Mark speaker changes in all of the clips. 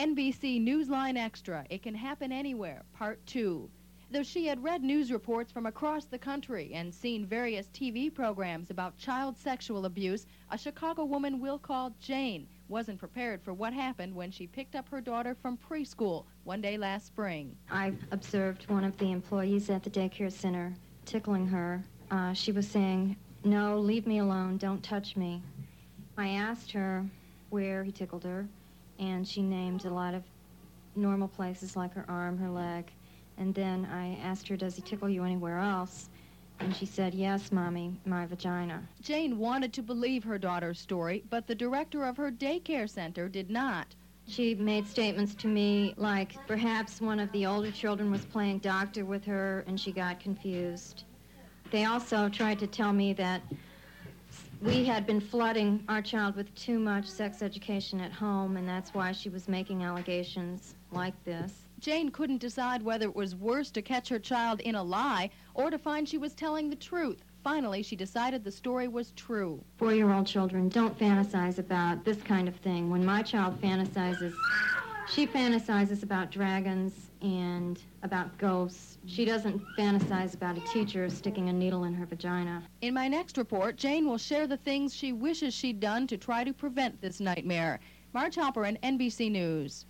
Speaker 1: NBC Newsline Extra, It Can Happen Anywhere, Part 2. Though she had read news reports from across the country and seen various TV programs about child sexual abuse, a Chicago woman we'll call Jane wasn't prepared for what happened when she picked up her daughter from preschool one day last spring.
Speaker 2: I observed one of the employees at the daycare center tickling her. She was saying, "No, leave me alone, don't touch me." I asked her where he tickled her, and she named a lot of normal places like her arm, her leg. And then I asked her, "Does he tickle you anywhere else?" And she said, "Yes, Mommy, my vagina."
Speaker 1: Jane wanted to believe her daughter's story, but the director of her daycare center did not.
Speaker 2: She made statements to me like perhaps one of the older children was playing doctor with her and she got confused. They also tried to tell me that we had been flooding our child with too much sex education at home, and that's why she was making allegations like this.
Speaker 1: Jane couldn't decide whether it was worse to catch her child in a lie or to find she was telling the truth. Finally, she decided the story was true.
Speaker 2: 4-year-old children don't fantasize about this kind of thing. When my child fantasizes, she fantasizes about dragons and about ghosts. She doesn't fantasize about a teacher sticking a needle in her vagina.
Speaker 1: In my next report, Jane will share the things she wishes she'd done to try to prevent this nightmare. Marge Halperin, NBC News.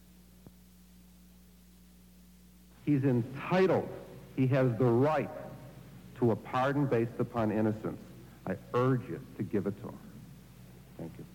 Speaker 3: He's entitled, he has the right to a pardon based upon innocence. I urge you to give it to him. Thank you.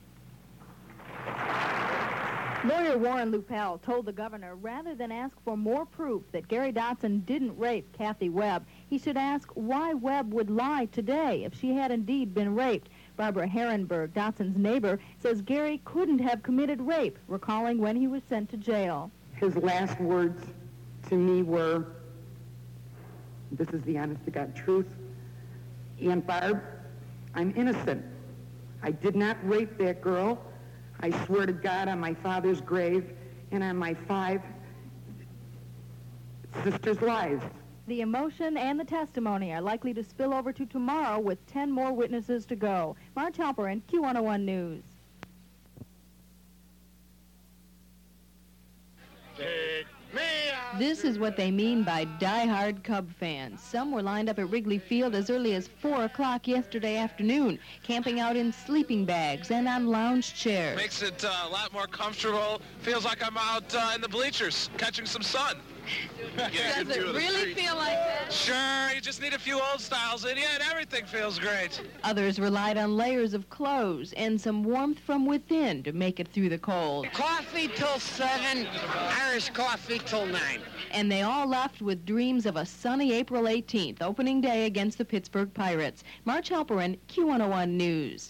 Speaker 4: Lawyer Warren Lupel told the governor rather than ask for more proof that Gary Dotson didn't rape Kathy Webb, he should ask why Webb would lie today if she had indeed been raped. Barbara Herrenberg, Dotson's neighbor, says Gary couldn't have committed rape, recalling when he was sent to jail.
Speaker 5: His last words to me were, this is the honest-to-God truth, "Aunt Barb, I'm innocent. I did not rape that girl. I swear to God on my father's grave and on my 5 sisters' lives."
Speaker 4: The emotion and the testimony are likely to spill over to tomorrow with 10 more witnesses to go. Marge Halperin, Q101 News.
Speaker 1: This is what they mean by die-hard Cub fans. Some were lined up at Wrigley Field as early as 4 o'clock yesterday afternoon, camping out in sleeping bags and on lounge chairs.
Speaker 6: Makes it a lot more comfortable. Feels like I'm out in the bleachers catching some sun.
Speaker 1: Does it really feel like that?
Speaker 6: Sure, you just need a few old styles in you and everything feels great.
Speaker 1: Others relied on layers of clothes and some warmth from within to make it through the cold.
Speaker 7: Coffee till 7, Irish coffee till 9.
Speaker 1: And they all left with dreams of a sunny April 18th, opening day against the Pittsburgh Pirates. Marge Halperin, Q101 News.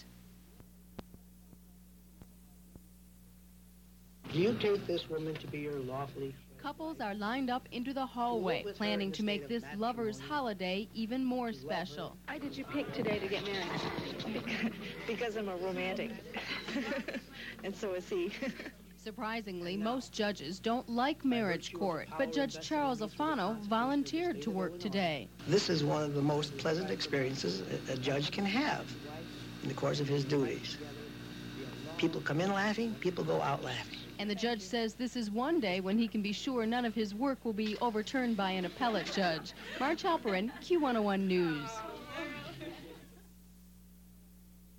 Speaker 7: Do you take this woman to be your lawfully?
Speaker 1: Couples are lined up into the hallway, planning to make this lovers' holiday even more special.
Speaker 8: Why did you pick today to get married?
Speaker 9: Because I'm a romantic. And so is he.
Speaker 1: Surprisingly, most judges don't like marriage court, but Judge Charles Alfano volunteered to work today.
Speaker 7: This is one of the most pleasant experiences a judge can have in the course of his duties. People come in laughing, people go out laughing.
Speaker 1: And the judge says this is one day when he can be sure none of his work will be overturned by an appellate judge. Marge Halperin, Q101 News.